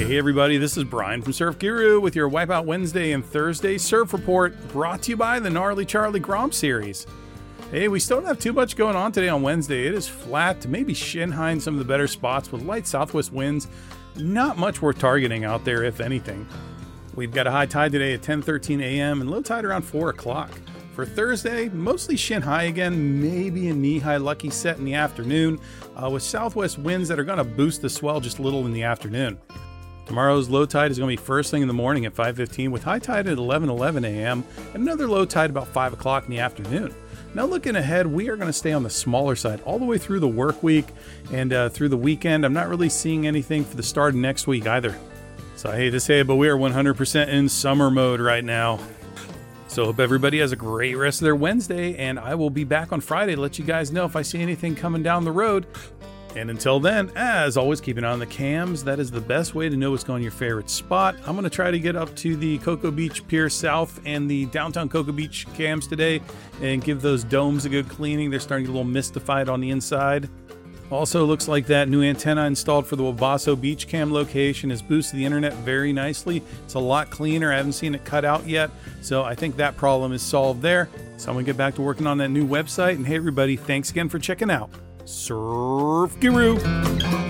Hey everybody, this is Brian from Surf Guru with your Wipeout Wednesday and Thursday Surf Report, brought to you by the Gnarly Charlie Grom Series. Hey, we still don't have too much going on today on Wednesday. It is flat to maybe shin high in some of the better spots with light southwest winds. Not much worth targeting out there, if anything. We've got a high tide today at 10:13 a.m. and low tide around 4 o'clock. For Thursday, mostly shin high again, maybe a knee-high lucky set in the afternoon, with southwest winds that are going to boost the swell just a little in the afternoon. Tomorrow's low tide is going to be first thing in the morning at 5:15 with high tide at 11:11 a.m. and another low tide about 5 o'clock in the afternoon. Now looking ahead, we are going to stay on the smaller side all the way through the work week and through the weekend. I'm not really seeing anything for the start of next week either. So I hate to say it, but we are 100% in summer mode right now. So hope everybody has a great rest of their Wednesday, and I will be back on Friday to let you guys know if I see anything coming down the road. And until then, as always, keep an eye on the cams. That is the best way to know what's going on your favorite spot. I'm going to try to get up to the Cocoa Beach Pier South and the downtown Cocoa Beach cams today and give those domes a good cleaning. They're starting to get a little mystified on the inside. Also, looks like that new antenna installed for the Wabasso Beach Cam location has boosted the internet very nicely. It's a lot cleaner. I haven't seen it cut out yet, so I think that problem is solved there. So I'm going to get back to working on that new website. And hey, everybody, thanks again for checking out Surf Guru.